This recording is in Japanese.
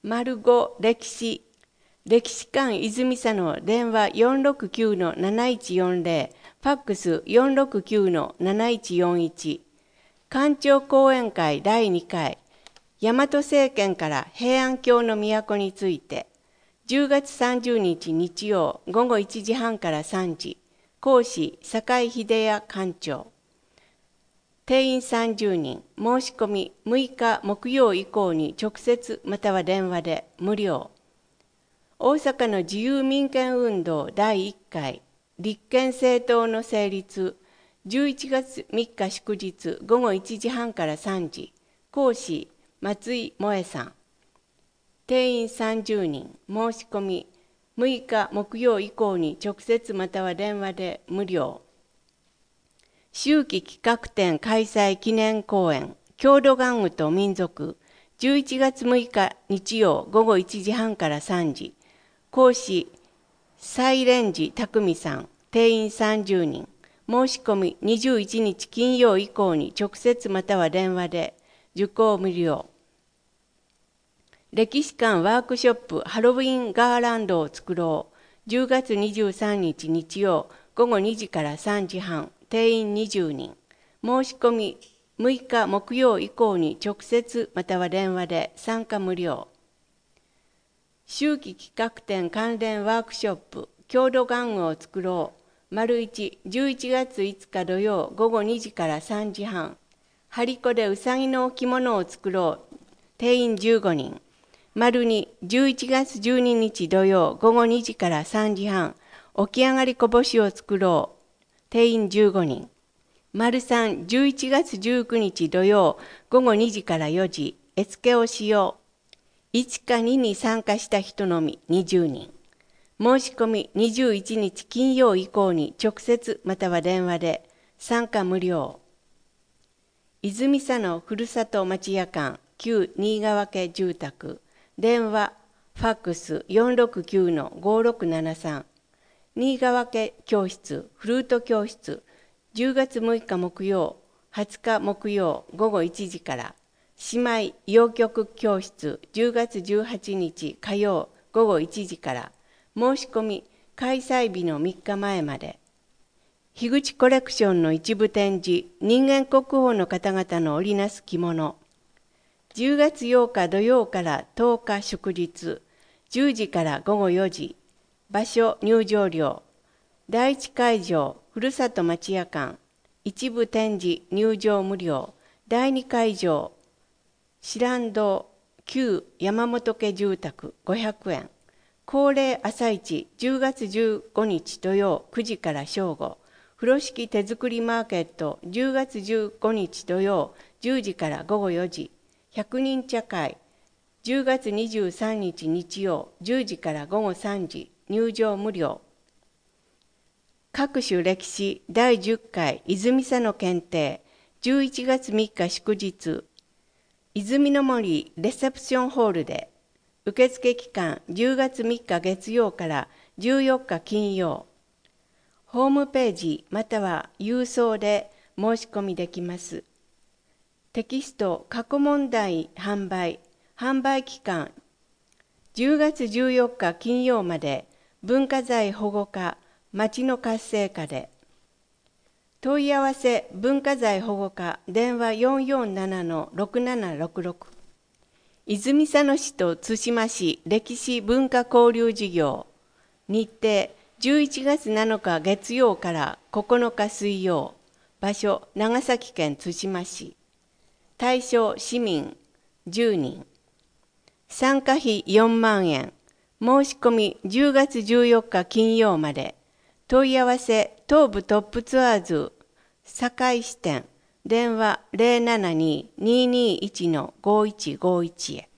05歴史館泉佐野電話469-7140、ファックス469-7141。官庁講演会第2回、大和政権から平安京の都について、10月30日日曜午後1時半から3時、講師坂井秀哉館長。定員30人、申し込み6日木曜以降に直接または電話で無料。大阪の自由民権運動第1回、立憲政党の成立、11月3日祝日午後1時半から3時、講師松井萌さん。定員30人、申し込み6日木曜以降に直接または電話で無料。秋季企画展開催記念公演、郷土玩具と民族、11月6日日曜午後1時半から3時、講師西蓮寺匠さん。定員30人、申し込み21日金曜以降に直接または電話で受講無料。歴史館ワークショップハロウィンガーランドを作ろう。10月23日日曜午後2時から3時半、定員20人。申し込み6日木曜以降に直接または電話で参加無料。秋季企画展関連ワークショップ郷土玩具を作ろう。1、11月5日土曜午後2時から3時半。張り子でうさぎの置物を作ろう。定員15人。2、11月12日土曜午後2時から3時半。起き上がりこぼしを作ろう。定員15人。3、11月19日土曜午後2時から4時。絵付けをしよう。1か2に参加した人のみ20人。申し込み21日金曜以降に直接または電話で参加無料。泉佐野ふるさと町屋館旧新川家住宅、電話ファックス469-5673。新川家教室フルート教室、10月6日木曜20日木曜午後1時から。姉妹洋曲教室10月18日火曜午後1時から。申し込み開催日の3日前まで。樋口コレクションの一部展示、人間国宝の方々の織りなす着物。10月8日土曜から10日祝日、10時から午後4時。場所入場料。第1会場、ふるさと町屋館。一部展示入場無料。第2会場、白堂旧山本家住宅500円。恒例朝市10月15日土曜9時から正午。風呂敷手作りマーケット10月15日土曜10時から午後4時。100人茶会10月23日日曜10時から午後3時。入場無料。各種歴史第10回泉佐野検定11月3日祝日、泉の森レセプションホールで。受付期間10月3日月曜から14日金曜。ホームページまたは郵送で申し込みできます。テキスト過去問題販売期間10月14日金曜まで。文化財保護課町の活性化で。問い合わせ文化財保護課電話447-6766。泉佐野市と対馬市歴史文化交流事業。日程11月7日月曜から9日水曜。場所長崎県対馬市。対象市民10人。参加費4万円。申し込み10月14日金曜まで。問い合わせ東部トップツアーズ堺支店電話072-221-5151へ。